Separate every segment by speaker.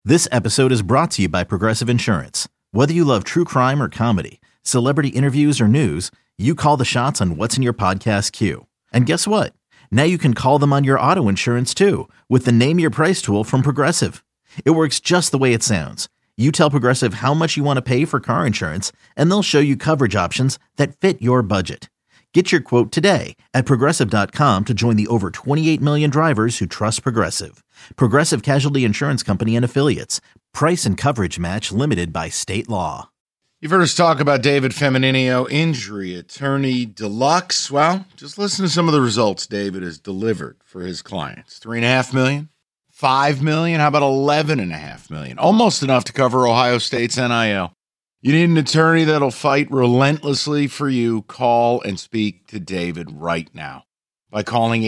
Speaker 1: This episode is brought to you by Progressive Insurance. Whether you love true crime or comedy, celebrity interviews or news, you call the shots on what's in your podcast queue. And guess what? Now you can call them on your auto insurance too with the Name Your Price tool from Progressive. It works just the way it sounds. You tell Progressive how much you want to pay for car insurance, and they'll show you coverage options that fit your budget. Get your quote today at Progressive.com to join the over 28 million drivers who trust Progressive. Progressive Casualty Insurance Company and Affiliates. Price and coverage match limited by state law.
Speaker 2: You've heard us talk about David Femininio, injury attorney deluxe. Well, just listen to some of the results David has delivered for his clients. $3.5 million, $5 million, how about $11.5 million? Almost enough to cover Ohio State's NIL. You need an attorney that'll fight relentlessly for you. Call and speak to David right now by calling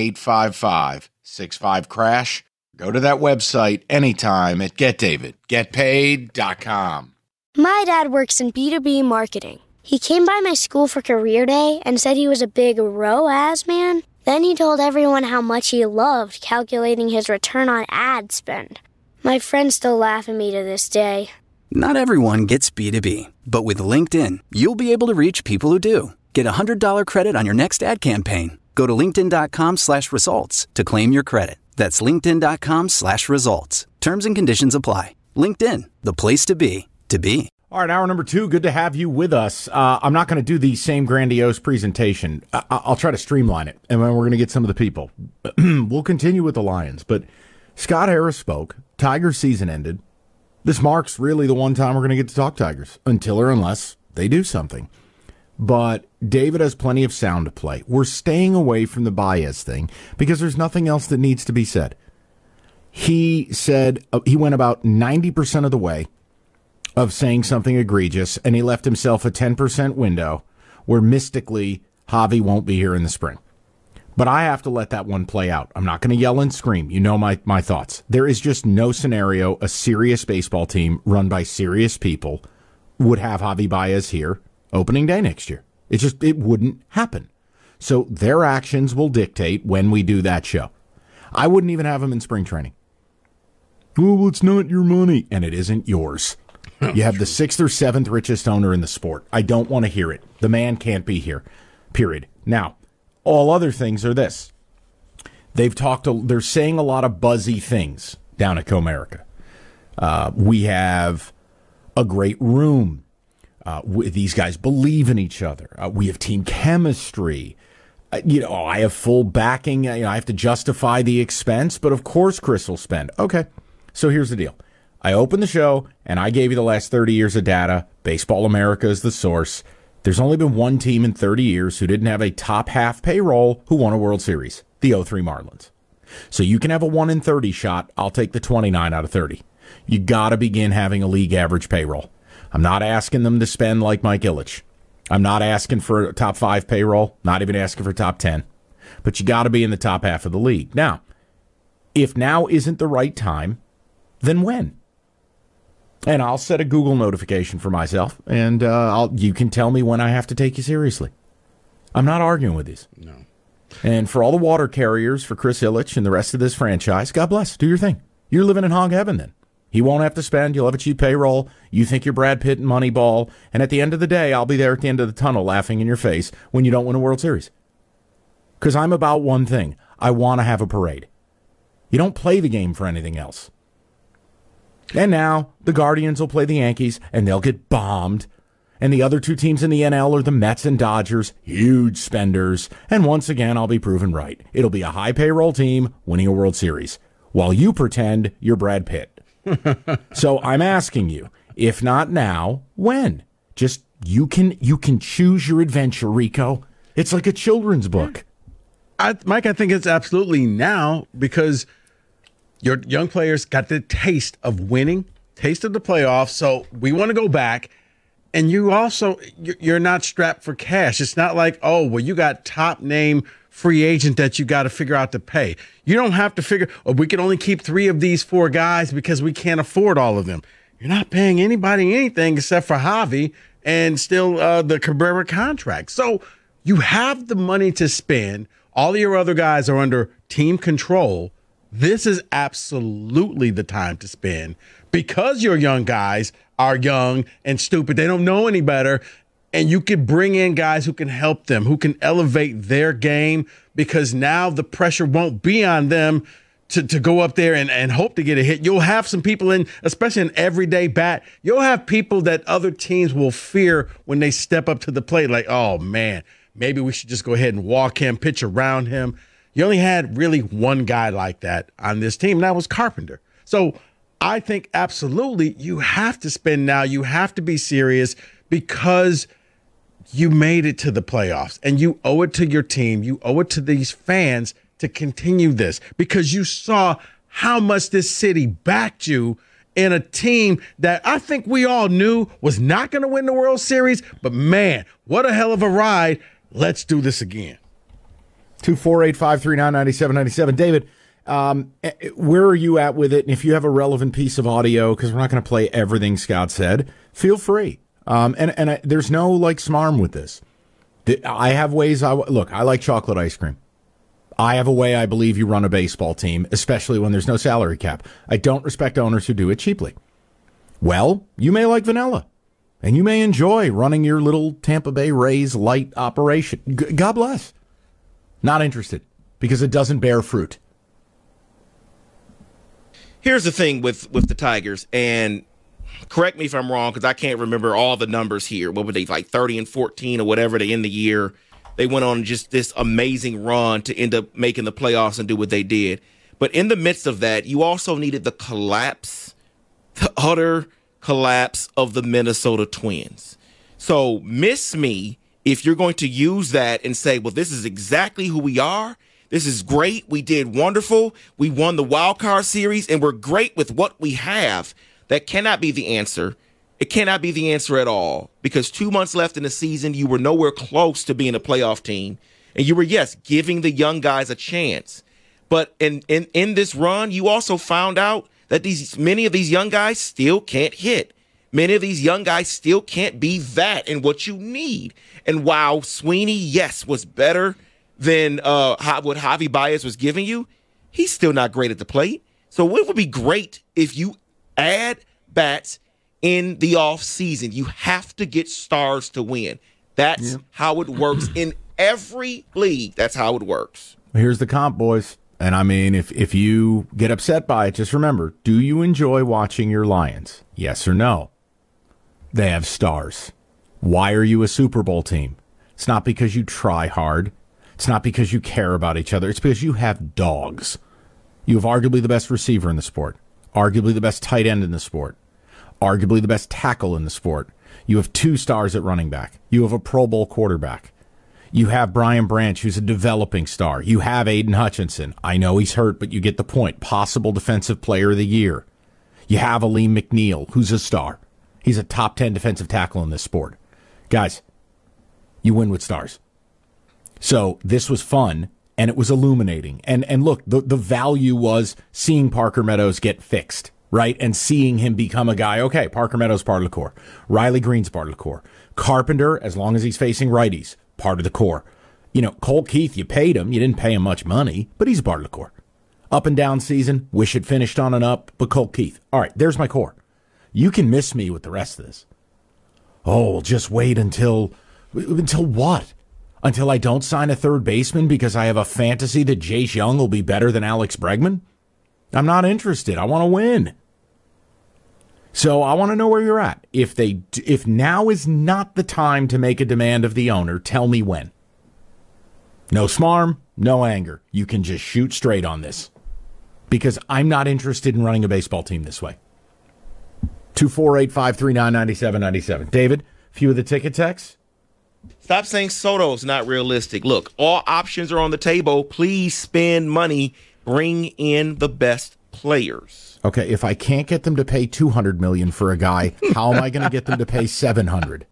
Speaker 2: 855-65-CRASH. Go to that website anytime at getdavid.getpaid.com.
Speaker 3: My dad works in B2B marketing. He came by my school for career day and said he was a big ROAS man. Then he told everyone how much he loved calculating his return on ad spend. My friends still laugh at me to this day.
Speaker 4: Not everyone gets B2B, but with LinkedIn, you'll be able to reach people who do. Get a $100 credit on your next ad campaign. Go to linkedin.com/results to claim your credit. That's linkedin.com/results. Terms and conditions apply. LinkedIn, the place to be, to be.
Speaker 5: All right, hour number 2. Good to have you with us. I'm not going to do the same grandiose presentation. I'll try to streamline it, and then we're going to get some of the people. We'll continue with the Lions, but Scott Harris spoke. Tigers season ended. This marks really the one time we're going to get to talk Tigers, until or unless they do something. But David has plenty of sound to play. We're staying away from the Baez thing because there's nothing else that needs to be said. He said he went about 90% of the way of saying something egregious, and he left himself a 10% window where mystically Javi won't be here in the spring. But I have to let that one play out. I'm not going to yell and scream. You know my thoughts. There is just no scenario a serious baseball team run by serious people would have Javi Baez here opening day next year. It wouldn't happen. So their actions will dictate when we do that show. I wouldn't even have him in spring training. Well, it's not your money. And it isn't yours. You have the 6th or 7th richest owner in the sport. I don't want to hear it. The man can't be here. Period. Now, all other things are this. They're saying a lot of buzzy things down at Comerica. We have a great room. These guys believe in each other. We have team chemistry. I have full backing. I have to justify the expense, but of course Chris will spend. Okay, so here's the deal. I opened the show, and I gave you the last 30 years of data. Baseball America is the source. There's only been one team in 30 years who didn't have a top half payroll who won a World Series, the 03 Marlins. So you can have a 1 in 30 shot. I'll take the 29 out of 30. You got to begin having a league average payroll. I'm not asking them to spend like Mike Ilitch. I'm not asking for a top 5 payroll, not even asking for top 10. But you got to be in the top half of the league. Now, if now isn't the right time, then when? And I'll set a Google notification for myself, and you can tell me when I have to take you seriously. I'm not arguing with these.
Speaker 2: No.
Speaker 5: And for all the water carriers, for Chris Ilitch and the rest of this franchise, God bless. Do your thing. You're living in hog heaven then. He won't have to spend. You'll have a cheap payroll. You think you're Brad Pitt and Moneyball. And at the end of the day, I'll be there at the end of the tunnel laughing in your face when you don't win a World Series. Because I'm about one thing. I want to have a parade. You don't play the game for anything else. And now the Guardians will play the Yankees, and they'll get bombed. And the other 2 teams in the NL are the Mets and Dodgers, huge spenders. And once again, I'll be proven right. It'll be a high payroll team winning a World Series, while you pretend you're Brad Pitt. So I'm asking you, if not now, when? Just you can choose your adventure, Rico. It's like a children's book.
Speaker 6: Mike, I think it's absolutely now because your young players got the taste of winning, taste of the playoffs. So we want to go back. And you also, you're not strapped for cash. It's not like, oh, well, you got top name free agent that you got to figure out to pay. You don't have to figure, oh, we can only keep 3 of these 4 guys because we can't afford all of them. You're not paying anybody anything except for Javi and still the Cabrera contract. So you have the money to spend. All your other guys are under team control. This is absolutely the time to spend because your young guys are young and stupid. They don't know any better. And you can bring in guys who can help them, who can elevate their game, because now the pressure won't be on them to go up there and hope to get a hit. You'll have some people in, especially an everyday bat, you'll have people that other teams will fear when they step up to the plate, like, oh, man, maybe we should just go ahead and walk him, pitch around him. You only had really one guy like that on this team, and that was Carpenter. So I think absolutely you have to spend now. You have to be serious because you made it to the playoffs, and you owe it to your team. You owe it to these fans to continue this, because you saw how much this city backed you in a team that I think we all knew was not going to win the World Series. But, man, what a hell of a ride. Let's do this again.
Speaker 5: 248-539-9797. David, where are you at with it? And if you have a relevant piece of audio, because we're not going to play everything Scott said, feel free. There's no smarm with this. I have ways. Look, I like chocolate ice cream. I have a way I believe you run a baseball team, especially when there's no salary cap. I don't respect owners who do it cheaply. Well, you may like vanilla, and you may enjoy running your little Tampa Bay Rays light operation. God bless. Not interested, because it doesn't bear fruit.
Speaker 7: Here's the thing with the Tigers, and correct me if I'm wrong, because I can't remember all the numbers here. What were they, 30-14 or whatever they end the year? They went on just this amazing run to end up making the playoffs and do what they did. But in the midst of that, you also needed the utter collapse of the Minnesota Twins. So miss me if you're going to use that and say, well, this is exactly who we are. This is great. We did wonderful. We won the wild card series, and we're great with what we have. That cannot be the answer. It cannot be the answer at all, because 2 months left in the season, you were nowhere close to being a playoff team. And you were, yes, giving the young guys a chance. But in this run, you also found out that many of these young guys still can't hit. Many of these young guys still can't be that and what you need. And while Sweeney, yes, was better than what Javi Baez was giving you, he's still not great at the plate. So it would be great if you add bats in the off season. You have to get stars to win. That's how it works in every league. That's how it works.
Speaker 5: Here's the comp, boys. And I mean, if you get upset by it, just remember, do you enjoy watching your Lions? Yes or no? They have stars. Why are you a Super Bowl team? It's not because you try hard. It's not because you care about each other. It's because you have dogs. You have arguably the best receiver in the sport, arguably the best tight end in the sport, arguably the best tackle in the sport. You have 2 stars at running back. You have a Pro Bowl quarterback. You have Brian Branch, who's a developing star. You have Aiden Hutchinson. I know he's hurt, but you get the point. Possible Defensive Player of the Year. You have Aleem McNeil, who's a star. He's a top 10 defensive tackle in this sport. Guys, you win with stars. So this was fun, and it was illuminating. And look, the value was seeing Parker Meadows get fixed, right? And seeing him become a guy, okay, Parker Meadows part of the core. Riley Green's part of the core. Carpenter, as long as he's facing righties, part of the core. You know, Colt Keith, you paid him. You didn't pay him much money, but he's a part of the core. Up and down season, wish it finished on and up, but Colt Keith. All right, there's my core. You can miss me with the rest of this. Oh, just wait until what? Until I don't sign a third baseman because I have a fantasy that Jace Young will be better than Alex Bregman? I'm not interested. I want to win. So I want to know where you're at. If now is not the time to make a demand of the owner, tell me when. No smarm, no anger. You can just shoot straight on this. Because I'm not interested in running a baseball team this way. 248-539-9797. David, few of the ticket texts.
Speaker 7: Stop saying Soto's not realistic. Look, all options are on the table. Please spend money. Bring in the best players.
Speaker 5: Okay, if I can't get them to pay $200 million for a guy, how am I going to get them to pay $700?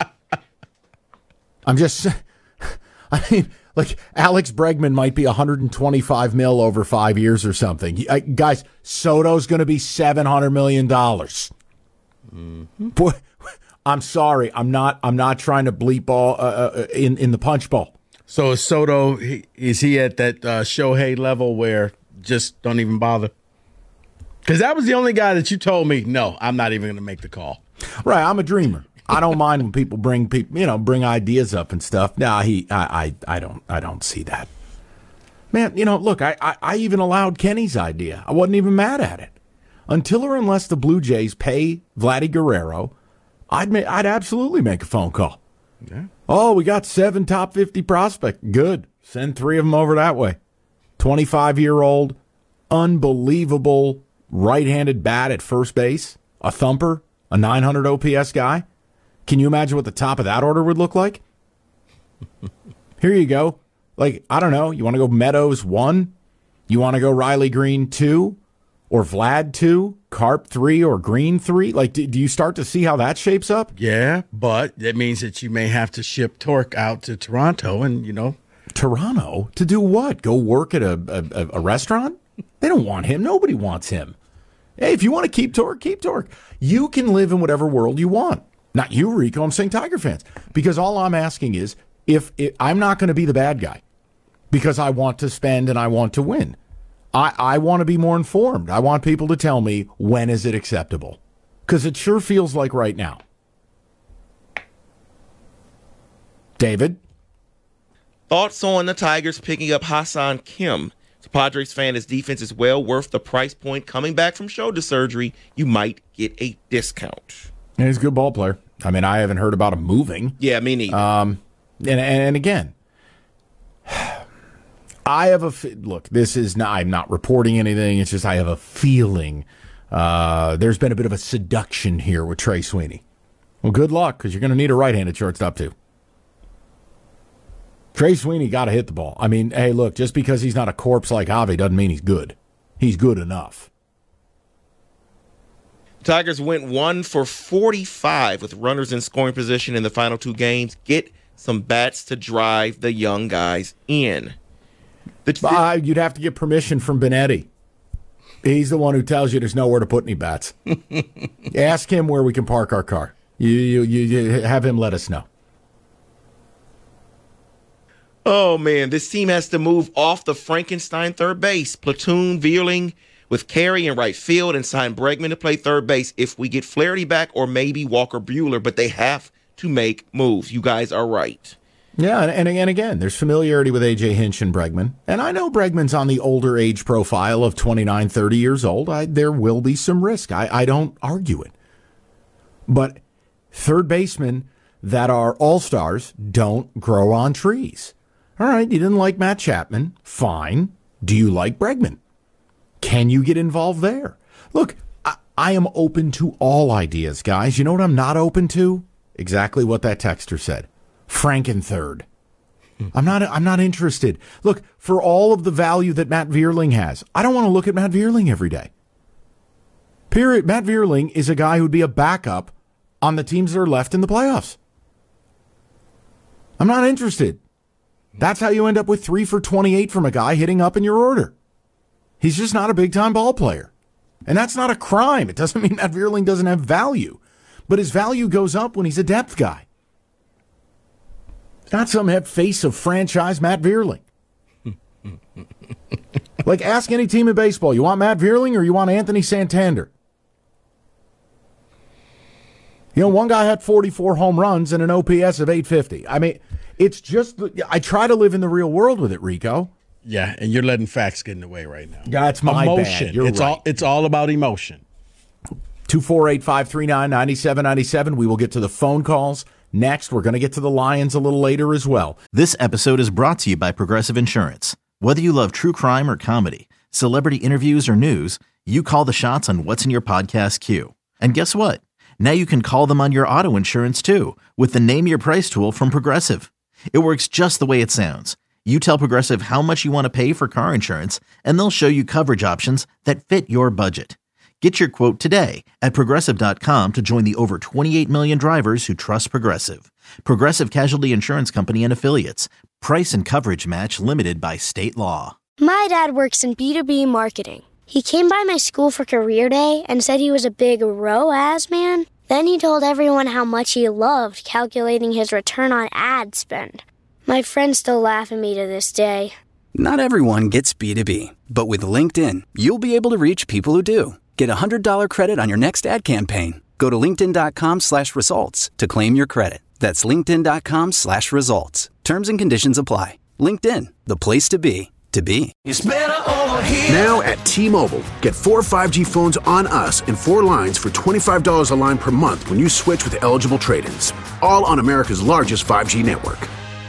Speaker 5: I mean, like Alex Bregman might be $125 million over 5 years or something. Guys, Soto's going to be $700 million. Mm-hmm. Boy, I'm sorry. I'm not trying to bleep all in the punch bowl.
Speaker 6: So is Soto, is he at that Shohei level where just don't even bother? Because that was the only guy that you told me, no, I'm not even going to make the call.
Speaker 5: Right, I'm a dreamer. I don't mind when people bring ideas up and stuff. No, I don't see that. Man, look, I even allowed Kenny's idea. I wasn't even mad at it. Until or unless the Blue Jays pay Vladdy Guerrero, I'd absolutely make a phone call.
Speaker 6: Yeah.
Speaker 5: Oh, we got 7 top 50 prospects. Good. Send 3 of them over that way. 25-year-old, unbelievable right-handed bat at first base, a thumper, a 900 OPS guy. Can you imagine what the top of that order would look like? Here you go. Like, I don't know. You want to go Meadows 1? You want to go Riley Green 2? Or Vlad 2? Carp 3? Or Green 3? Like, do you start to see how that shapes up?
Speaker 6: Yeah, but that means that you may have to ship Torque out to Toronto and,
Speaker 5: Toronto? To do what? Go work at a restaurant? They don't want him. Nobody wants him. Hey, if you want to keep Torque, keep Torque. You can live in whatever world you want. Not you, Rico. I'm saying Tiger fans. Because all I'm asking is, if I'm not going to be the bad guy because I want to spend and I want to win. I want to be more informed. I want people to tell me, when is it acceptable? Because it sure feels like right now. David?
Speaker 7: Thoughts on the Tigers picking up Hassan Kim? As a Padres fan, his defense is well worth the price point. Coming back from shoulder surgery, you might get a discount.
Speaker 5: Yeah, he's a good ball player. I mean, I haven't heard about him moving.
Speaker 7: Yeah, me neither.
Speaker 5: And again, I have look, this is not, I'm not reporting anything. It's just I have a feeling there's been a bit of a seduction here with Trey Sweeney. Well, good luck, because you're going to need a right-handed shortstop too. Trey Sweeney got to hit the ball. I mean, hey, look, just because he's not a corpse like Javi doesn't mean he's good. He's good enough.
Speaker 7: Tigers went 1 for 45 with runners in scoring position in the final 2 games. Get some bats to drive the young guys in.
Speaker 5: You'd have to get permission from Benetti. He's the one who tells you there's nowhere to put any bats. Ask him where we can park our car. You have him let us know.
Speaker 7: Oh, man, this team has to move off the Frankenstein third base. Platoon Vierling with Carey in right field and sign Bregman to play third base if we get Flaherty back or maybe Walker Buehler, but they have to make moves. You guys are right.
Speaker 5: Yeah, and again, there's familiarity with A.J. Hinch and Bregman. And I know Bregman's on the older age profile of 29, 30 years old. There will be some risk. I don't argue it. But third basemen that are all-stars don't grow on trees. All right, you didn't like Matt Chapman. Fine. Do you like Bregman? Can you get involved there? Look, I am open to all ideas, guys. You know what I'm not open to? Exactly what that texter said. Franken third. I'm not interested. Look, for all of the value that Matt Vierling has, I don't want to look at Matt Vierling every day. Period. Matt Vierling is a guy who'd be a backup on the teams that are left in the playoffs. I'm not interested. That's how you end up with 3 for 28 from a guy hitting up in your order. He's just not a big-time ball player. And that's not a crime. It doesn't mean Matt Vierling doesn't have value. But his value goes up when he's a depth guy. Not some face of franchise Matt Vierling. Like, ask any team in baseball, you want Matt Vierling or you want Anthony Santander? You know, one guy had 44 home runs and an OPS of 850. I mean, it's just, I try to live in the real world with it, Rico.
Speaker 6: Yeah, and you're letting facts get in the way right now.
Speaker 5: That's my
Speaker 6: emotion.
Speaker 5: Bad. You're right.
Speaker 6: It's all about emotion.
Speaker 5: 248-539-9797. We will get to the phone calls next. We're going to get to the Lions a little later as well.
Speaker 1: This episode is brought to you by Progressive Insurance. Whether you love true crime or comedy, celebrity interviews or news, you call the shots on what's in your podcast queue. And guess what? Now you can call them on your auto insurance too with the Name Your Price tool from Progressive. It works just the way it sounds. You tell Progressive how much you want to pay for car insurance, and they'll show you coverage options that fit your budget. Get your quote today at Progressive.com to join the over 28 million drivers who trust Progressive. Progressive Casualty Insurance Company and Affiliates. Price and coverage match limited by state law.
Speaker 3: My dad works in B2B marketing. He came by my school for career day and said he was a big ROAS man. Then he told everyone how much he loved calculating his return on ad spend. My friends still laugh at me to this day.
Speaker 4: Not everyone gets B2B, but with LinkedIn, you'll be able to reach people who do. Get a $100 credit on your next ad campaign. Go to linkedin.com/results to claim your credit. That's linkedin.com/results. Terms and conditions apply. LinkedIn, the place to be, to be.
Speaker 8: It's better over here.
Speaker 9: Now at T-Mobile, get 4 5G phones on us and 4 lines for $25 a line per month when you switch with eligible trade-ins. All on America's largest 5G network.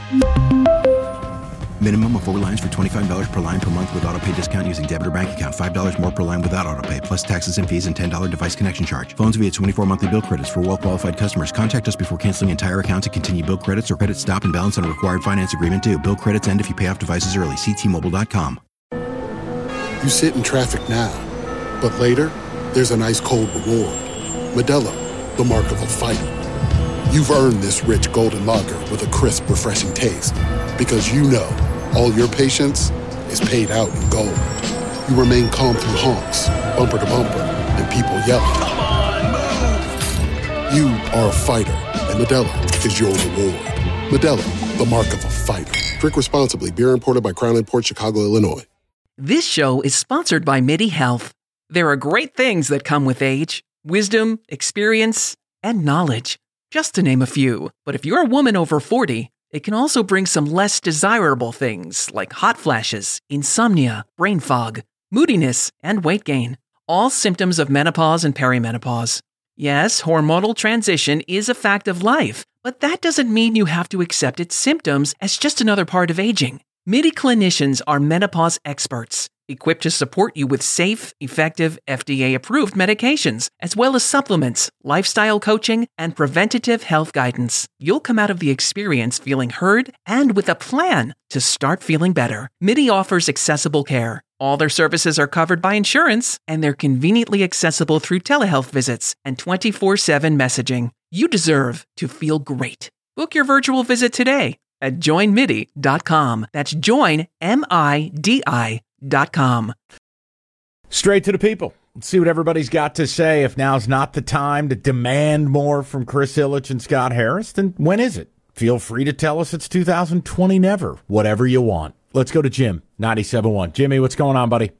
Speaker 10: Minimum of 4 lines for $25 per line per month with autopay discount using debit or bank account. $5 more per line without autopay, plus taxes and fees and $10 device connection charge. Phones via 24 monthly bill credits for well-qualified customers. Contact us before canceling entire account to continue bill credits or credit stop and balance on a required finance agreement due. Bill credits end if you pay off devices early. See T-Mobile.com.
Speaker 11: You sit in traffic now, but later, there's an ice-cold reward. Modelo, the mark of a fighter. You've earned this rich golden lager with a crisp, refreshing taste. Because you know, all your patience is paid out in gold. You remain calm through honks, bumper to bumper, and people yelling. Come on, move! You are a fighter, and Modelo is your reward. Modelo, the mark of a fighter. Drink responsibly. Beer imported by Crown Imports, Chicago, Illinois.
Speaker 12: This show is sponsored by MIDI Health. There are great things that come with age. Wisdom, experience, and knowledge. Just to name a few. But if you're a woman over 40, it can also bring some less desirable things like hot flashes, insomnia, brain fog, moodiness, and weight gain. All symptoms of menopause and perimenopause. Yes, hormonal transition is a fact of life, but that doesn't mean you have to accept its symptoms as just another part of aging. MIDI clinicians are menopause experts, equipped to support you with safe, effective, FDA-approved medications, as well as supplements, lifestyle coaching, and preventative health guidance. You'll come out of the experience feeling heard and with a plan to start feeling better. MIDI offers accessible care. All their services are covered by insurance, and they're conveniently accessible through telehealth visits and 24/7 messaging. You deserve to feel great. Book your virtual visit today at joinmidi.com. That's joinmidi.com.
Speaker 5: Straight to the people. Let's see what everybody's got to say. If now's not the time to demand more from Chris Ilitch and Scott Harris, then when is it? Feel free to tell us it's 2020 never. Whatever you want. Let's go to Jim, 97.1. Jimmy, what's going on, buddy?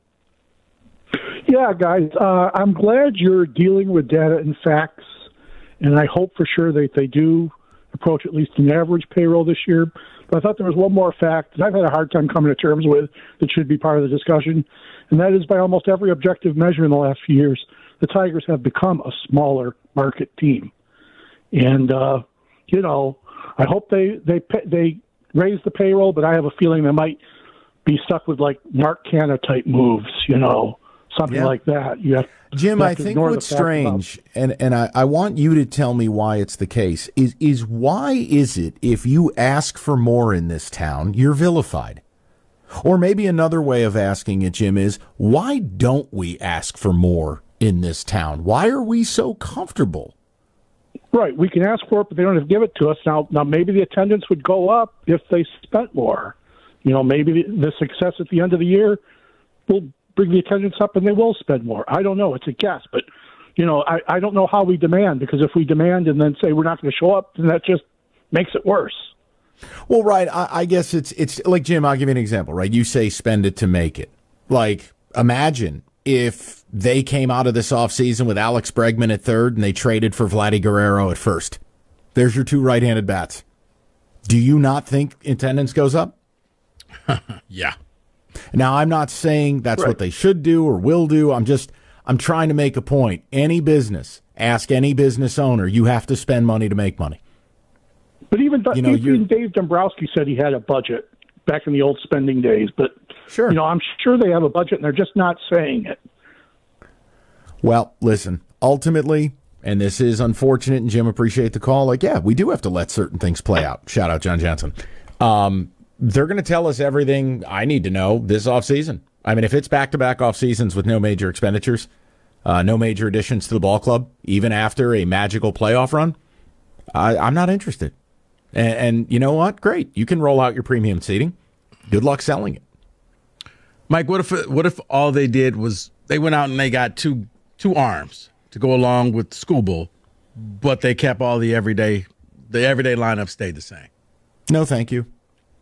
Speaker 13: Yeah, guys, I'm glad you're dealing with data and facts, and I hope for sure that they do approach at least an average payroll this year. But I thought there was one more fact that I've had a hard time coming to terms with that should be part of the discussion, and that is by almost every objective measure in the last few years, the Tigers have become a smaller market team. And, I hope they raise the payroll, but I have a feeling they might be stuck with like Mark Canha type moves, something like that.
Speaker 5: Jim, I think what's strange, and I want you to tell me why it's the case, is why is it if you ask for more in this town, you're vilified? Or maybe another way of asking it, Jim, is why don't we ask for more in this town? Why are we so comfortable?
Speaker 13: Right, we can ask for it, but they don't have to give it to us. Now maybe the attendance would go up if they spent more. Maybe the success at the end of the year will bring the attendance up and they will spend more. I don't know. It's a guess. But, I don't know how we demand, because if we demand and then say we're not going to show up, then that just makes it worse.
Speaker 5: Well, right. I guess it's like, Jim, I'll give you an example, right? You say spend it to make it. Like, imagine if they came out of this offseason with Alex Bregman at third and they traded for Vladdy Guerrero at first. There's your 2 right-handed bats. Do you not think attendance goes up?
Speaker 6: Yeah.
Speaker 5: Now, I'm not saying that's what they should do or will do. I'm trying to make a point. Any business, ask any business owner, you have to spend money to make money.
Speaker 13: But even Dave Dombrowski said he had a budget back in the old spending days. But,
Speaker 5: sure.
Speaker 13: I'm sure they have a budget and they're just not saying it.
Speaker 5: Well, listen, ultimately, and this is unfortunate, and Jim, appreciate the call. Like, yeah, we do have to let certain things play out. Shout out John Johnson. They're going to tell us everything I need to know this offseason. I mean, if it's back-to-back off seasons with no major expenditures, no major additions to the ball club, even after a magical playoff run, I'm not interested. And you know what? Great. You can roll out your premium seating. Good luck selling it.
Speaker 6: Mike, what if all they did was they went out and they got two arms to go along with Skubal, but they kept all the everyday lineup stayed the same?
Speaker 5: No, thank you.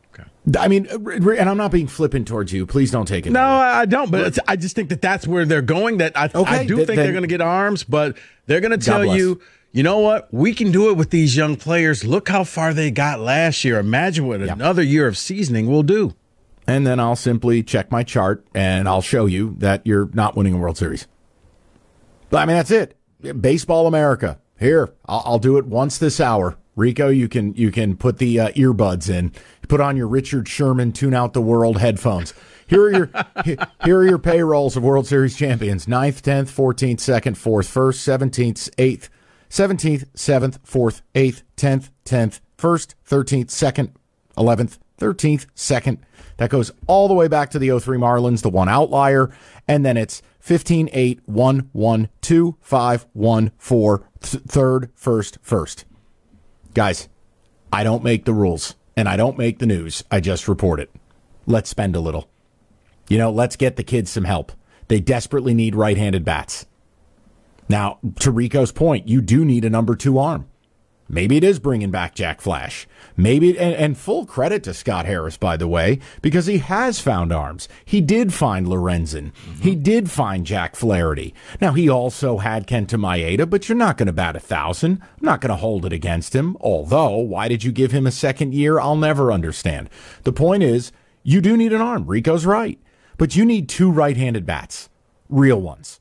Speaker 5: I mean, and I'm not being flippant towards you. Please don't take it.
Speaker 6: No, I don't. But I just think that's where they're going. That I do think they're going to get arms, but they're going to tell you, you know what? We can do it with these young players. Look how far they got last year. Imagine what another year of seasoning will do.
Speaker 5: And then I'll simply check my chart and I'll show you that you're not winning a World Series. I mean, that's it. Baseball America. Here, I'll do it once this hour. Rico, you can put the earbuds in. Put on your Richard Sherman Tune Out the World headphones. Here are your payrolls of World Series champions. 9th, 10th, 14th, 2nd, 4th, 1st, 17th, 8th, 17th, 7th, 4th, 8th, 10th, 10th, 1st, 13th, 2nd, 11th, 13th, 2nd. That goes all the way back to the 03 Marlins, the one outlier. And then it's 15, 8, 1, 1, 2, 5, 1, 4, 3rd, 1st, 1st. Guys, I don't make the rules, and I don't make the news. I just report it. Let's spend a little. Let's get the kids some help. They desperately need right-handed bats. Now, to Rico's point, you do need a number 2 arm. Maybe it is bringing back Jack Flash. Maybe, and full credit to Scott Harris, by the way, because he has found arms. He did find Lorenzen. Mm-hmm. He did find Jack Flaherty. Now, he also had Kenta Maeda, but you're not going to bat 1,000. I'm not going to hold it against him. Although, why did you give him a second year? I'll never understand. The point is, you do need an arm. Rico's right. But you need 2 right-handed bats. Real ones.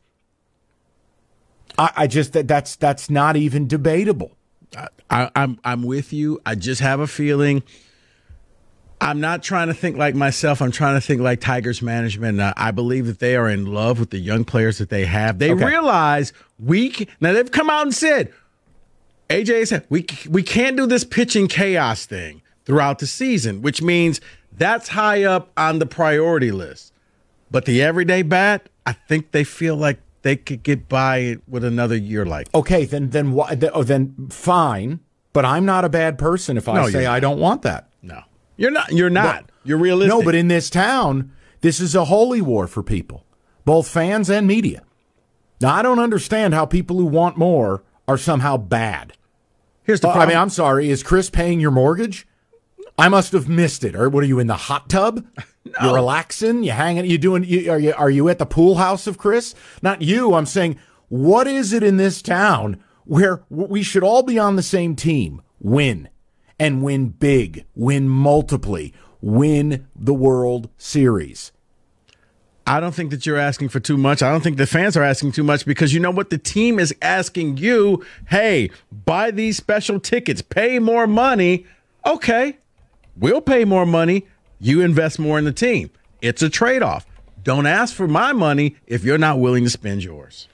Speaker 5: I just, that's not even debatable.
Speaker 6: I'm with you. I just have a feeling. I'm not trying to think like myself. I'm trying to think like Tigers management. I believe that they are in love with the young players that they have. They realize now they've come out and said, AJ said, we can't do this pitching chaos thing throughout the season, which means that's high up on the priority list. But the everyday bat, I think they feel like they could get by with another year like that.
Speaker 5: Okay, then fine. But I'm not a bad person if I say I don't want that.
Speaker 6: No, you're not. You're not. You're realistic.
Speaker 5: No, but in this town, this is a holy war for people, both fans and media. Now, I don't understand how people who want more are somehow bad.
Speaker 6: Here's the problem.
Speaker 5: I mean, I'm sorry. Is Chris paying your mortgage? I must have missed it. Or what are you in the hot tub? No. You're relaxing. You hanging. Are you at the pool house of Chris? Not you. I'm saying, what is it in this town where we should all be on the same team? Win, and win big, win multiply, win the World Series.
Speaker 6: I don't think that you're asking for too much. I don't think the fans are asking too much because you know what? The team is asking you, hey, buy these special tickets, pay more money. Okay, we'll pay more money. You invest more in the team. It's a trade-off. Don't ask for my money if you're not willing to spend yours.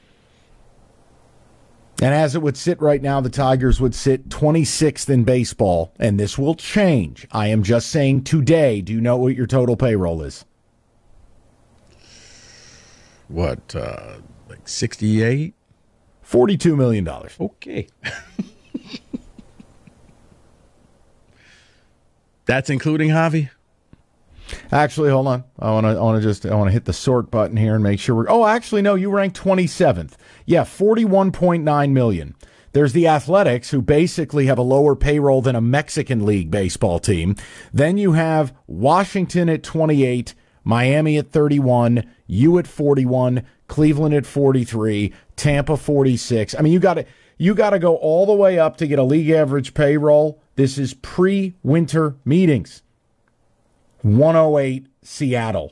Speaker 5: And as it would sit right now, the Tigers would sit 26th in baseball, and this will change. I am just saying today, do you know what your total payroll is?
Speaker 6: What, like 68?
Speaker 5: $42 million.
Speaker 6: Okay. That's including Javi?
Speaker 5: Actually, hold on. I want to hit the sort button here and make sure we're. Oh, actually, no. You ranked 27th. Yeah, $41.9 million. There's the Athletics, who basically have a lower payroll than a Mexican League baseball team. Then you have Washington at 28, Miami at 31, you at 41, Cleveland at 43, Tampa 46. I mean, you got to go all the way up to get a league average payroll. This is pre-winter meetings. 108 Seattle,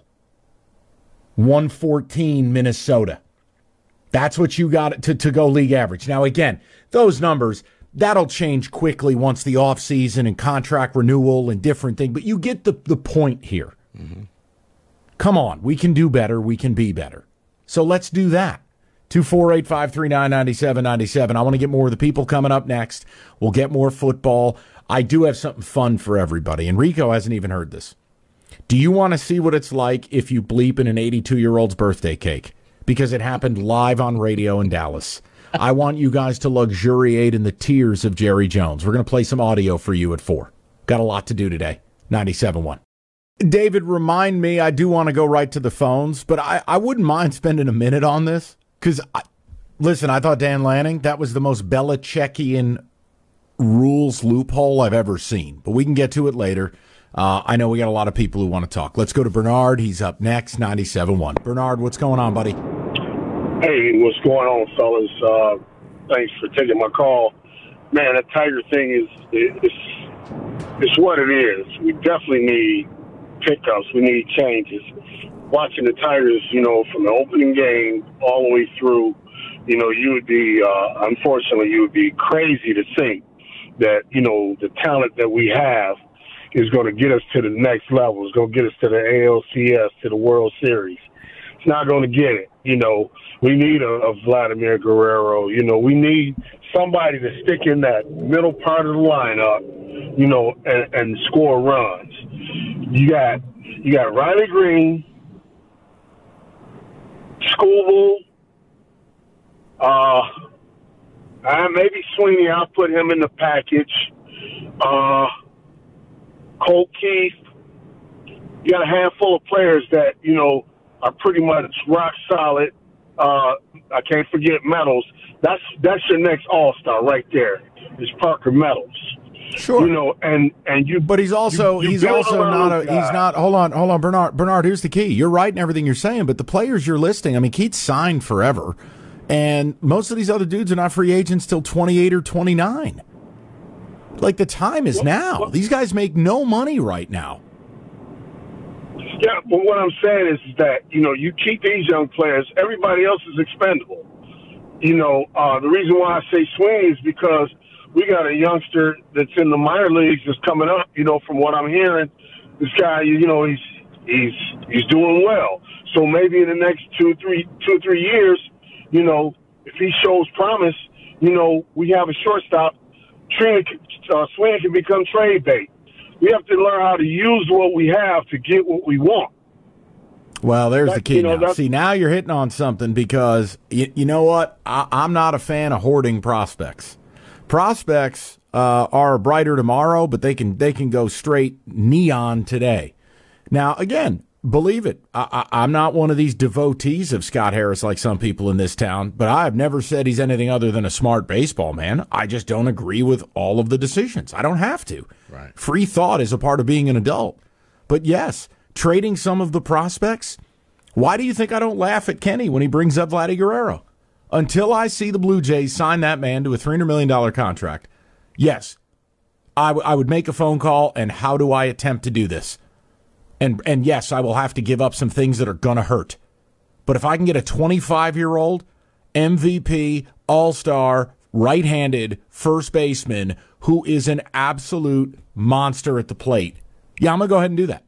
Speaker 5: 114 Minnesota. That's what you got to go league average. Now, again, those numbers, that'll change quickly once the offseason and contract renewal and different things, but you get the point here. Mm-hmm. Come on, we can do better. We can be better. So let's do that. 248-539-9797. I want to get more of the people coming up next. We'll get more football. I do have something fun for everybody, and Rico hasn't even heard this. Do you want to see what it's like if you bleep in an 82-year-old's birthday cake? Because it happened live on radio in Dallas. I want you guys to luxuriate in the tears of Jerry Jones. We're going to play some audio for you at 4. Got a lot to do today. 97.1. David, remind me, I do want to go right to the phones, but I wouldn't mind spending a minute on this. Because, listen, I thought Dan Lanning, that was the most Belichickian rules loophole I've ever seen. But we can get to it later. I know we got a lot of people who want to talk. Let's go to Bernard. He's up next, 97.1. Bernard, what's going on, buddy?
Speaker 8: Hey, what's going on, fellas? Thanks for taking my call. Man, that Tiger thing it's what it is. We definitely need pickups. We need changes. Watching the Tigers, from the opening game all the way through, you would be, unfortunately, you would be crazy to think that, the talent that we have is going to get us to the next level. It's going to get us to the ALCS, to the World Series. It's not going to get it. We need a Vladimir Guerrero. We need somebody to stick in that middle part of the lineup, and score runs. You got Riley Green, Skubal, maybe Sweeney. I'll put him in the package. Colt Keith. You got a handful of players that are pretty much rock solid. I can't forget Meadows. That's your next all-star right there. Is Parker Meadows.
Speaker 5: Sure.
Speaker 8: But
Speaker 5: he's also not. Hold on, Bernard. Here's the key. You're right in everything you're saying, but the players you're listing, I mean, Keith's signed forever, and most of these other dudes are not free agents till 28 or 29. Like, the time is now. These guys make no money right now.
Speaker 8: Yeah, but what I'm saying is that, you keep these young players, everybody else is expendable. The reason why I say Sweeney is because we got a youngster that's in the minor leagues that's coming up, from what I'm hearing. This guy, he's doing well. So maybe in the next two or three years, if he shows promise, we have a shortstop. Sweeney can become trade bait. We have to learn how to use what we have to get what we want.
Speaker 5: Well, there's the key now. See, now you're hitting on something because, you know what? I'm not a fan of hoarding prospects. Prospects are brighter tomorrow, but they can go straight neon today. Now, again, believe it, I'm not one of these devotees of Scott Harris like some people in this town, but I have never said he's anything other than a smart baseball man. I just don't agree with all of the decisions. I don't have to.
Speaker 6: Right.
Speaker 5: Free thought is a part of being an adult. But yes, trading some of the prospects, why do you think I don't laugh at Kenny when he brings up Vladdy Guerrero? Until I see the Blue Jays sign that man to a $300 million contract, yes, I would make a phone call, and how do I attempt to do this? And yes, I will have to give up some things that are going to hurt. But if I can get a 25-year-old MVP, all-star, right-handed first baseman who is an absolute monster at the plate, yeah, I'm going to go ahead and do that.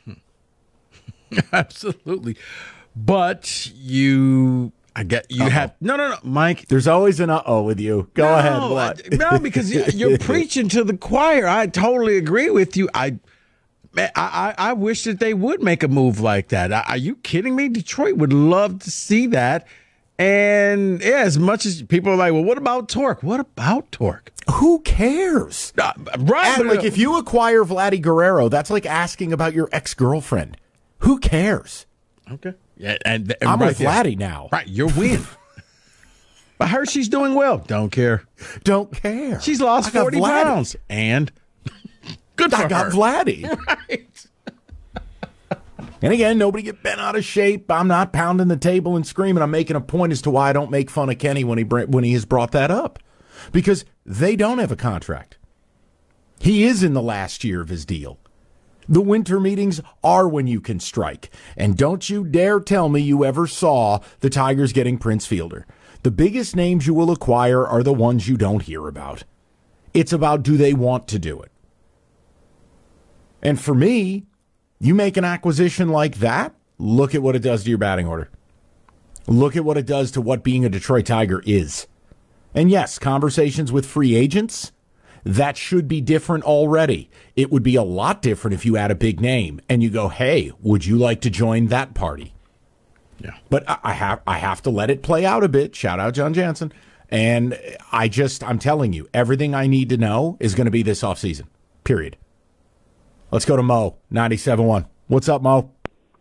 Speaker 6: Absolutely. But I get you have no, Mike.
Speaker 5: There's always an uh-oh with you. Go ahead. What?
Speaker 6: No, because you're preaching to the choir. I totally agree with you. I wish that they would make a move like that. Are you kidding me? Detroit would love to see that. And yeah, as much as people are like, well, what about Torque? What about Torque?
Speaker 5: Who cares?
Speaker 6: Right.
Speaker 5: And like, if you acquire Vladdy Guerrero, that's like asking about your ex-girlfriend. Who cares?
Speaker 6: Okay. Yeah, and
Speaker 5: I'm
Speaker 6: right
Speaker 5: with Vladdy now.
Speaker 6: Right, you're win. I heard she's doing well. Don't care.
Speaker 5: Don't care.
Speaker 6: She's lost 40 pounds. And good for her.
Speaker 5: I got Vladdy.
Speaker 6: Right.
Speaker 5: And again, nobody get bent out of shape. I'm not pounding the table and screaming. I'm making a point as to why I don't make fun of Kenny when he has brought that up. Because they don't have a contract. He is in the last year of his deal. The winter meetings are when you can strike. And don't you dare tell me you ever saw the Tigers getting Prince Fielder. The biggest names you will acquire are the ones you don't hear about. It's about, do they want to do it? And for me, you make an acquisition like that, look at what it does to your batting order. Look at what it does to what being a Detroit Tiger is. And yes, conversations with free agents, that should be different already. It would be a lot different if you had a big name and you go, hey, would you like to join that party?
Speaker 6: Yeah.
Speaker 5: But I have to let it play out a bit. Shout out John Jansen. And I'm telling you, everything I need to know is going to be this offseason. Period. Let's go to Mo, 97.1. What's up, Mo?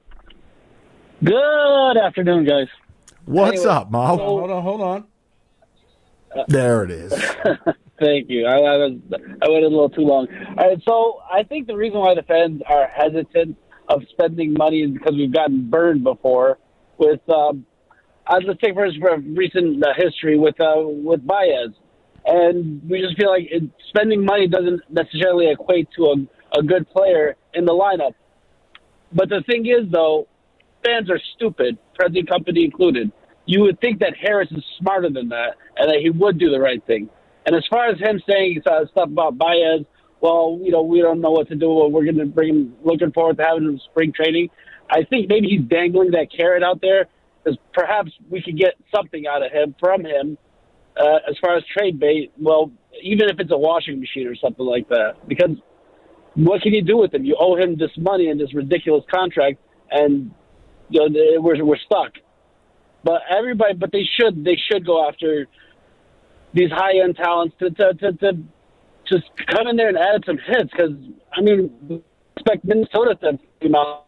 Speaker 14: Good afternoon, guys.
Speaker 5: What's up, Mo?
Speaker 6: Hold on.
Speaker 5: There it is.
Speaker 14: Thank you. I waited a little too long. All right, so I think the reason why the fans are hesitant of spending money is because we've gotten burned before with let's take for recent history with Baez. And we just feel like spending money doesn't necessarily equate to a good player in the lineup. But the thing is, though, fans are stupid, present company included. You would think that Harris is smarter than that and that he would do the right thing. And as far as him saying stuff about Baez, well, we don't know what to do. We're going to bring him, looking forward to having him spring training. I think maybe he's dangling that carrot out there because perhaps we could get something out of him, from him, as far as trade bait. Well, even if it's a washing machine or something like that. Because what can you do with him? You owe him this money and this ridiculous contract, and we're stuck. But they should go after these high end talents to just come in there and add some hits. Because expect Minnesota to come out.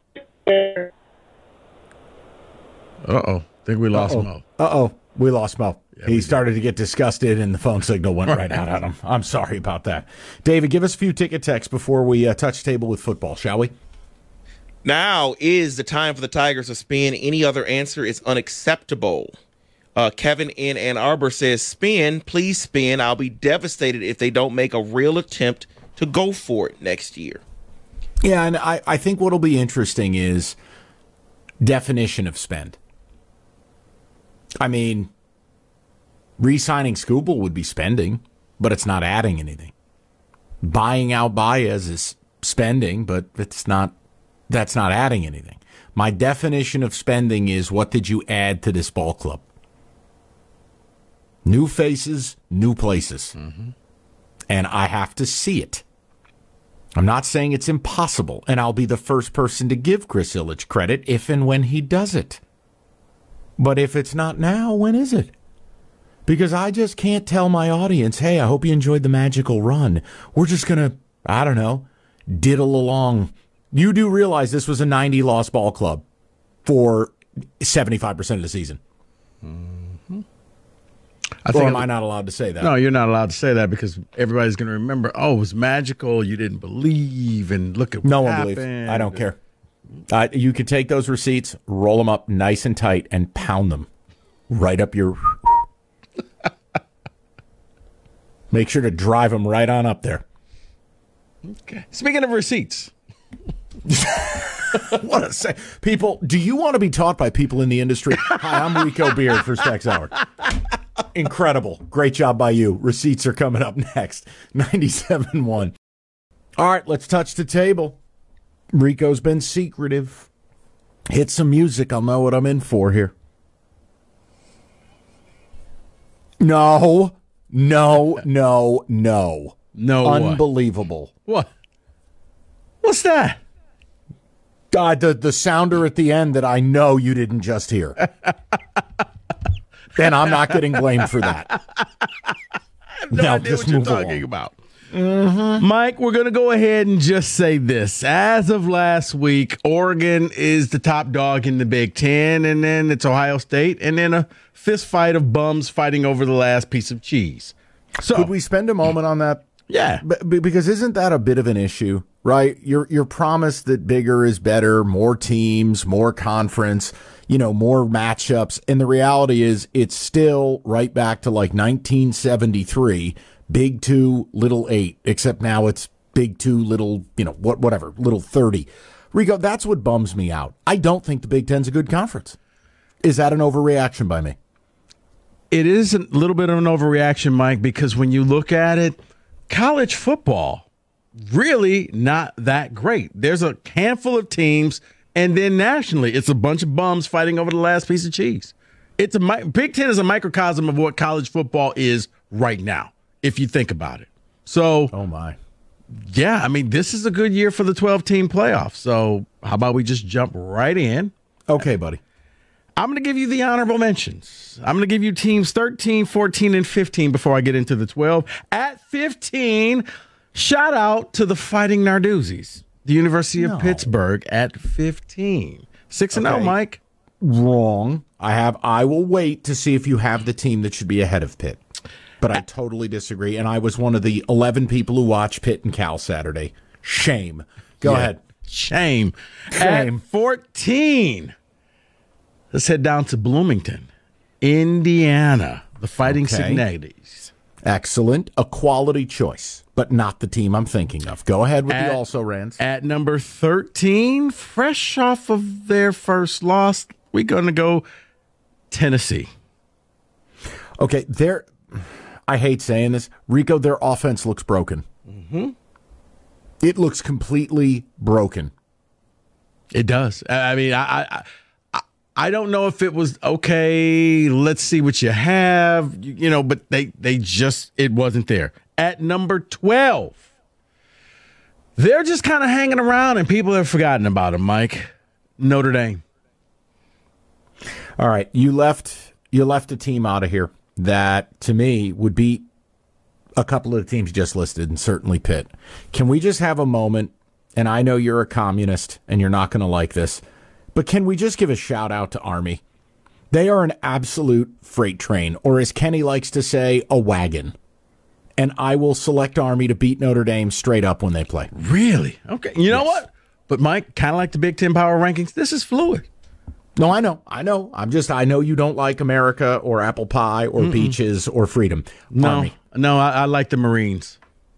Speaker 6: I think we lost Mo.
Speaker 5: We lost Mo.
Speaker 6: Yeah,
Speaker 5: he started to get disgusted, and the phone signal went right out at him. I'm sorry about that. David, give us a few ticket texts before we touch table with football, shall we?
Speaker 7: Now is the time for the Tigers to spin. Any other answer is unacceptable. Kevin in Ann Arbor says, spin, please spin. I'll be devastated if they don't make a real attempt to go for it next year.
Speaker 5: Yeah, and I think what'll be interesting is definition of spend. I mean, re-signing Skubal would be spending, but it's not adding anything. Buying out Baez is spending, but that's not adding anything. My definition of spending is, what did you add to this ball club? New faces, new places. Mm-hmm. And I have to see it. I'm not saying it's impossible, and I'll be the first person to give Chris Ilitch credit if and when he does it. But if it's not now, when is it? Because I just can't tell my audience, hey, I hope you enjoyed the magical run. We're just going to, diddle along. You do realize this was a 90-loss ball club for 75% of the season. Mm-hmm. Or am I not allowed to say that?
Speaker 6: No, you're not allowed to say that because everybody's going to remember, it was magical, you didn't believe, and look at what happened. No one believes.
Speaker 5: I don't care. You could take those receipts, roll them up nice and tight, and pound them right up your... Make sure to drive them right on up there.
Speaker 6: Okay. Speaking of receipts...
Speaker 5: What a say. People, do you want to be taught by people in the industry? Hi, I'm Rico Beard for Specs Hour. Incredible. Great job by you. Receipts are coming up next. 97.1. All right, let's touch the table. Rico's been secretive. Hit some music. I'll know what I'm in for here. No. Unbelievable.
Speaker 6: What? What's that?
Speaker 5: The sounder at the end that I know you didn't just hear. And I'm not getting blamed for that.
Speaker 6: I have no idea what you're talking about. Mm-hmm. Mike, we're going to go ahead and just say this. As of last week, Oregon is the top dog in the Big Ten, and then it's Ohio State, and then a fist fight of bums fighting over the last piece of cheese. So,
Speaker 5: could we spend a moment on that?
Speaker 6: Yeah.
Speaker 5: Because isn't that a bit of an issue, right? You're promised that bigger is better, more teams, more conference, more matchups. And the reality is it's still right back to like 1973, Big 2, Little 8, except now it's Big 2, Little, whatever, Little 30. Rico, that's what bums me out. I don't think the Big Ten's a good conference. Is that an overreaction by me?
Speaker 6: It is a little bit of an overreaction, Mike, because when you look at it, college football, really not that great. There's a handful of teams, and then nationally, it's a bunch of bums fighting over the last piece of cheese. Big Ten is a microcosm of what college football is right now, if you think about it. So,
Speaker 5: oh my,
Speaker 6: yeah, this is a good year for the 12-team playoff. So how about we just jump right in?
Speaker 5: Okay, buddy.
Speaker 6: I'm going to give you the honorable mentions. I'm going to give you teams 13, 14, and 15 before I get into the 12. At 15, shout out to the Fighting Narduzzi's, the University of Pittsburgh at 15. 6-0, Mike.
Speaker 5: Wrong. I will wait to see if you have the team that should be ahead of Pitt. But I totally disagree. And I was one of the 11 people who watched Pitt and Cal Saturday. Shame. Go ahead.
Speaker 6: Shame. At 14, let's head down to Bloomington, Indiana. The Fighting Cincinnati's.
Speaker 5: Excellent. A quality choice, but not the team I'm thinking of. Go ahead with the also-rans.
Speaker 6: At number 13, fresh off of their first loss, we're going to go Tennessee.
Speaker 5: Okay, I hate saying this. Rico, their offense looks broken.
Speaker 6: Mm-hmm.
Speaker 5: It looks completely broken.
Speaker 6: It does. I mean, I don't know if it was, okay, let's see what you have, but they just, it wasn't there. At number 12, they're just kind of hanging around and people have forgotten about them, Mike. Notre Dame.
Speaker 5: All right, you left a team out of here that, to me, would beat a couple of the teams just listed, and certainly Pitt. Can we just have a moment, and I know you're a communist and you're not going to like this, but can we just give a shout out to Army? They are an absolute freight train, or as Kenny likes to say, a wagon. And I will select Army to beat Notre Dame straight up when they play.
Speaker 6: Really? Okay. You know what? But Mike, kind of like the Big Ten Power Rankings, this is fluid.
Speaker 5: No, I know. I know you don't like America or apple pie or beaches or freedom. Army.
Speaker 6: No, I like the Marines.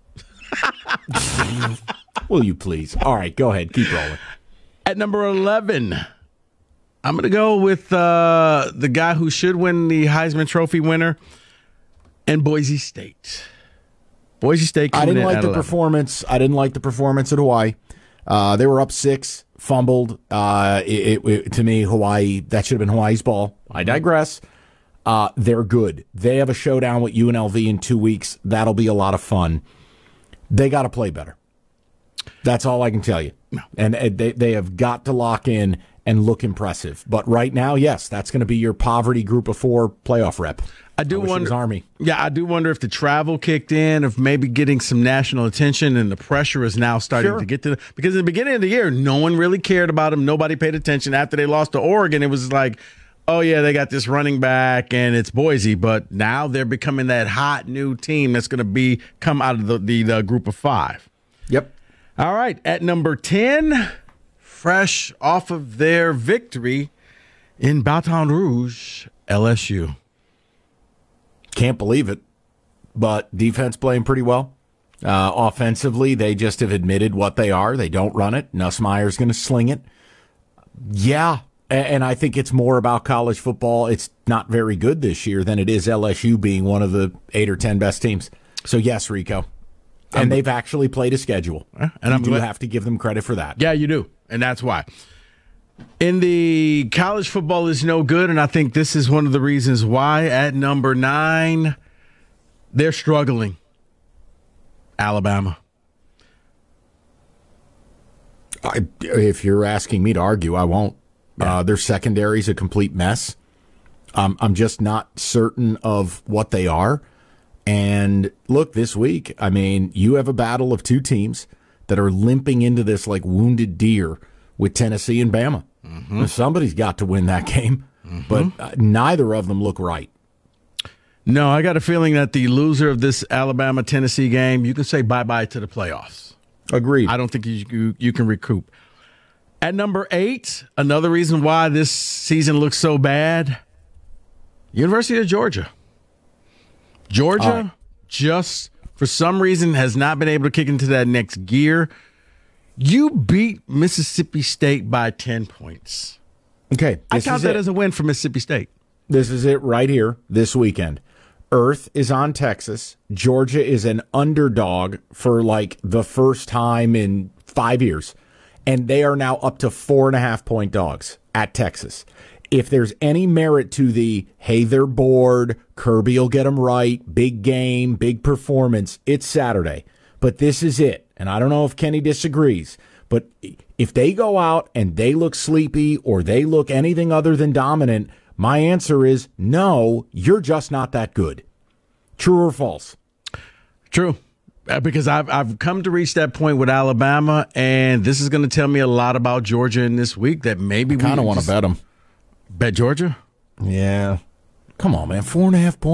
Speaker 5: Will you please? All right, go ahead. Keep rolling.
Speaker 6: At number 11, I'm going to go with the guy who should win the Heisman Trophy winner, and Boise State. Boise State.
Speaker 5: I didn't like the performance. I didn't like the performance at Hawaii. They were up 6, fumbled. To me, Hawaii, that should have been Hawaii's ball. I digress. They're good. They have a showdown with UNLV in 2 weeks. That'll be a lot of fun. They got to play better. That's all I can tell you. No. And they have got to lock in and look impressive. But right now, yes, that's going to be your poverty group of 4 playoff rep.
Speaker 6: I do wonder.
Speaker 5: Army.
Speaker 6: Yeah, I do wonder if the travel kicked in, if maybe getting some national attention, and the pressure is now starting to get to because in the beginning of the year, no one really cared about them. Nobody paid attention. After they lost to Oregon, it was like, oh yeah, they got this running back and it's Boise. But now they're becoming that hot new team that's going to come out of the group of 5.
Speaker 5: Yep.
Speaker 6: All right, at number 10, fresh off of their victory in Baton Rouge, LSU.
Speaker 5: Can't believe it, but defense playing pretty well. Offensively, they just have admitted what they are. They don't run it. Nussmeier's going to sling it. Yeah, and I think it's more about college football. It's not very good this year than it is LSU being one of the 8 or 10 best teams. So yes, Rico. And they've actually played a schedule. And you have to give them credit for that.
Speaker 6: Yeah, you do. And that's why. In the college football is no good, and I think this is one of the reasons why. At number 9, they're struggling. Alabama.
Speaker 5: If you're asking me to argue, I won't. Yeah. Their secondary is a complete mess. I'm just not certain of what they are. And look, this week, I mean, you have a battle of 2 teams that are limping into this like wounded deer with Tennessee and Bama. Mm-hmm. Somebody's got to win that game, but neither of them look right.
Speaker 6: No, I got a feeling that the loser of this Alabama-Tennessee game, you can say bye-bye to the playoffs.
Speaker 5: Agreed.
Speaker 6: I don't think you can recoup. At number 8, another reason why this season looks so bad, University of Georgia. Georgia just, for some reason, has not been able to kick into that next gear. You beat Mississippi State by 10 points.
Speaker 5: Okay.
Speaker 6: I count that as a win for Mississippi State.
Speaker 5: This is it right here this weekend. Earth is on Texas. Georgia is an underdog for like the first time in 5 years. And they are now up to 4.5-point dogs at Texas. If there's any merit to the, hey, they're bored, Kirby will get them right, big game, big performance, it's Saturday. But this is it. And I don't know if Kenny disagrees, but if they go out and they look sleepy or they look anything other than dominant, my answer is no, you're just not that good. True or false?
Speaker 6: True. Because I've come to reach that point with Alabama, and this is going to tell me a lot about Georgia in this week that maybe
Speaker 5: I kind of want to bet them.
Speaker 6: Bet Georgia?
Speaker 5: Yeah. Come on, man. 4.5 points?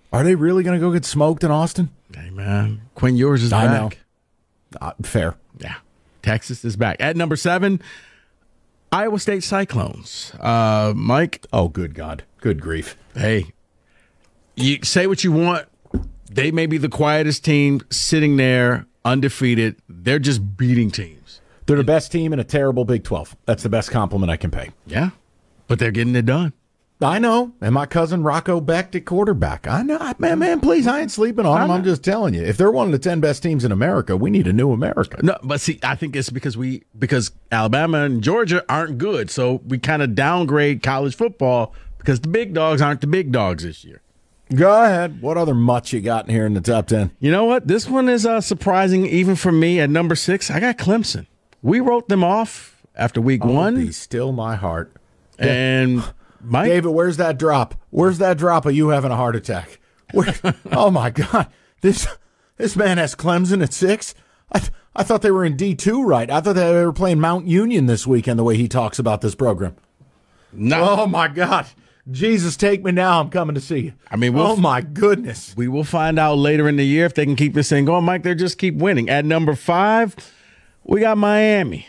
Speaker 5: Are they really going to go get smoked in Austin?
Speaker 6: Hey, man. Quinn Ewers is back.
Speaker 5: Fair.
Speaker 6: Yeah. Texas is back. At number 7, Iowa State Cyclones. Mike?
Speaker 5: Oh, good God. Good grief.
Speaker 6: Hey, you say what you want. They may be the quietest team sitting there undefeated. They're just beating teams.
Speaker 5: They're the best team in a terrible Big 12. That's the best compliment I can pay.
Speaker 6: Yeah, but they're getting it done.
Speaker 5: I know. And my cousin Rocco Becht at quarterback. I know. Man, please, I ain't sleeping on them. I'm just telling you. If they're one of the 10 best teams in America, we need a new America.
Speaker 6: No, but see, I think it's because Alabama and Georgia aren't good. So we kind of downgrade college football because the big dogs aren't the big dogs this year.
Speaker 5: Go ahead. What other much you got in here in the top 10?
Speaker 6: You know what? This one is surprising even for me. At number 6, I got Clemson. We wrote them off after week 1.
Speaker 5: Be still my heart.
Speaker 6: And Mike?
Speaker 5: David, where's that drop? Where's that drop of you having a heart attack? Oh, my God. This man has Clemson at 6? I thought they were in D2 right. I thought they were playing Mount Union this weekend the way he talks about this program.
Speaker 6: No.
Speaker 5: Oh, my God. Jesus, take me now. I'm coming to see you.
Speaker 6: I mean,
Speaker 5: oh, my goodness.
Speaker 6: We will find out later in the year if they can keep this thing going. Mike, they'll just keep winning. At number 5, we got Miami.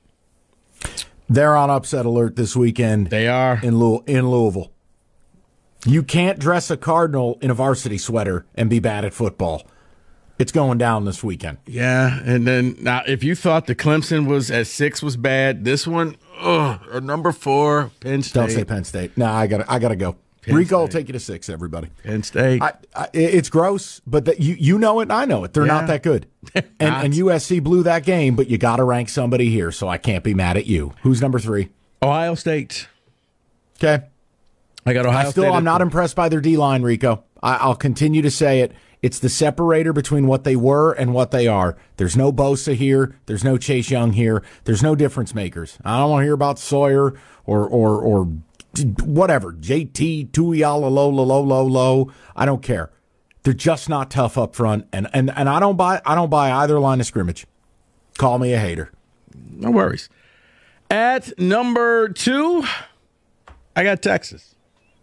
Speaker 5: They're on upset alert this weekend.
Speaker 6: They are.
Speaker 5: In Louisville. You can't dress a Cardinal in a varsity sweater and be bad at football. It's going down this weekend.
Speaker 6: Yeah, and then now if you thought the Clemson was at 6 was bad, this one, number 4, Penn State.
Speaker 5: Don't say Penn State. No, I gotta go.
Speaker 6: Penn
Speaker 5: Rico
Speaker 6: State.
Speaker 5: will take you to 6, everybody.
Speaker 6: Penn State.
Speaker 5: It's gross, but you know it and I know it. They're not that good. And USC blew that game, but you got to rank somebody here, so I can't be mad at you. Who's number 3?
Speaker 6: Ohio State.
Speaker 5: Okay.
Speaker 6: I got Ohio State.
Speaker 5: I'm not impressed by their D-line, Rico. I'll continue to say it. It's the separator between what they were and what they are. There's no Bosa here. There's no Chase Young here. There's no difference makers. I don't want to hear about Sawyer or whatever, JT, Tuialolo. I don't care. They're just not tough up front, and I don't buy either line of scrimmage. Call me a hater.
Speaker 6: No worries. At number 2, I got Texas.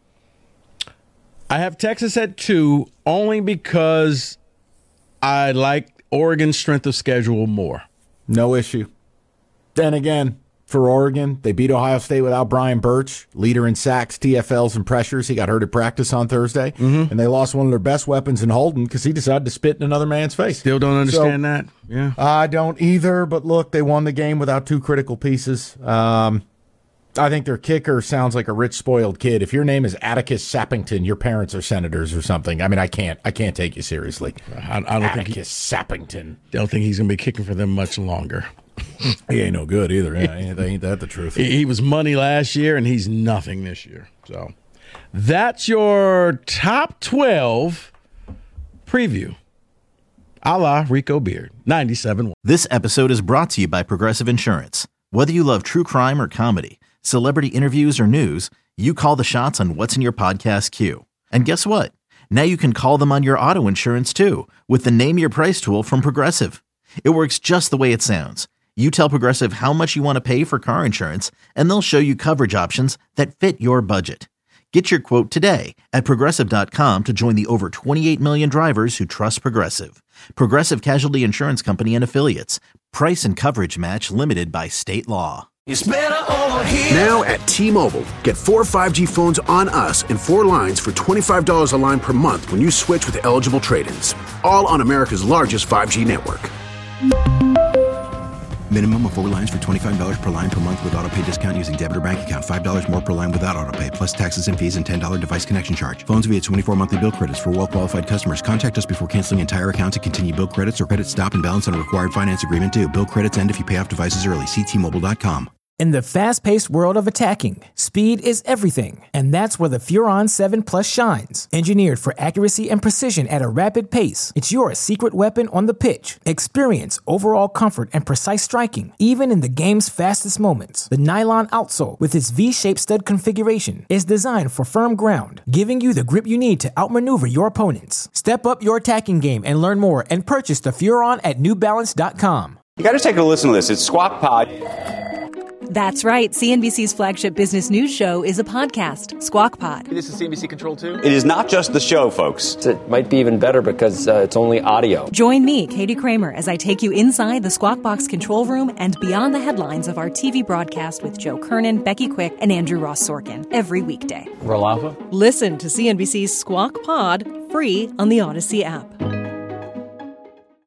Speaker 6: I have Texas at 2 only because I like Oregon's strength of schedule more.
Speaker 5: No issue. Then again, for Oregon, they beat Ohio State without Brian Birch, leader in sacks, TFLs, and pressures. He got hurt at practice on Thursday. And they lost one of their best weapons in Holden because he decided to spit in another man's face.
Speaker 6: Still don't understand that. Yeah,
Speaker 5: I don't either, but look, they won the game without 2 critical pieces. I think their kicker sounds like a rich, spoiled kid. If your name is Atticus Sappington, your parents are senators or something. I mean, I can't take you seriously.
Speaker 6: I don't
Speaker 5: Atticus Sappington.
Speaker 6: Don't think he's going to be kicking for them much longer.
Speaker 5: He ain't no good either. Yeah, ain't that the truth?
Speaker 6: He was money last year, and he's nothing this year. So that's your top 12 preview. A la Rico Beard, 97.1.
Speaker 1: This episode is brought to you by Progressive Insurance. Whether you love true crime or comedy, celebrity interviews or news, you call the shots on what's in your podcast queue. And guess what? Now you can call them on your auto insurance too with the Name Your Price tool from Progressive. It works just the way it sounds. You tell Progressive how much you want to pay for car insurance, and they'll show you coverage options that fit your budget. Get your quote today at Progressive.com to join the over 28 million drivers who trust Progressive. Progressive Casualty Insurance Company and Affiliates. Price and coverage match limited by state law.
Speaker 9: It's better over here. Now at T-Mobile, get 4 5G phones on us and 4 lines for $25 a line per month when you switch with eligible trade-ins. All on America's largest 5G network.
Speaker 10: Minimum of 4 lines for $25 per line per month with autopay discount using debit or bank account. $5 more per line without autopay, plus taxes and fees and $10 device connection charge. Phones via 24 monthly bill credits for well-qualified customers. Contact us before canceling entire account to continue bill credits or credit stop and balance on required finance agreement due. Bill credits end if you pay off devices early. See T-Mobile.com.
Speaker 15: In the fast-paced world of attacking, speed is everything, and that's where the Furon 7 Plus shines. Engineered for accuracy and precision at a rapid pace, it's your secret weapon on the pitch. Experience overall comfort and precise striking, even in the game's fastest moments. The nylon outsole, with its V-shaped stud configuration, is designed for firm ground, giving you the grip you need to outmaneuver your opponents. Step up your attacking game and learn more and purchase the Furon at NewBalance.com.
Speaker 16: You got to take a listen to this. It's Squawk Pod. That's right. CNBC's flagship business news show is a podcast, Squawk Pod.
Speaker 17: This is CNBC Control 2.
Speaker 18: It is not just the show, folks. It might be even better because it's only audio.
Speaker 16: Join me, Katie Kramer, as I take you inside the Squawk Box control room and beyond the headlines of our TV broadcast with Joe Kernan, Becky Quick, and Andrew Ross Sorkin every weekday.
Speaker 17: Roll Alpha.
Speaker 16: Listen to CNBC's Squawk Pod free on the Odyssey app.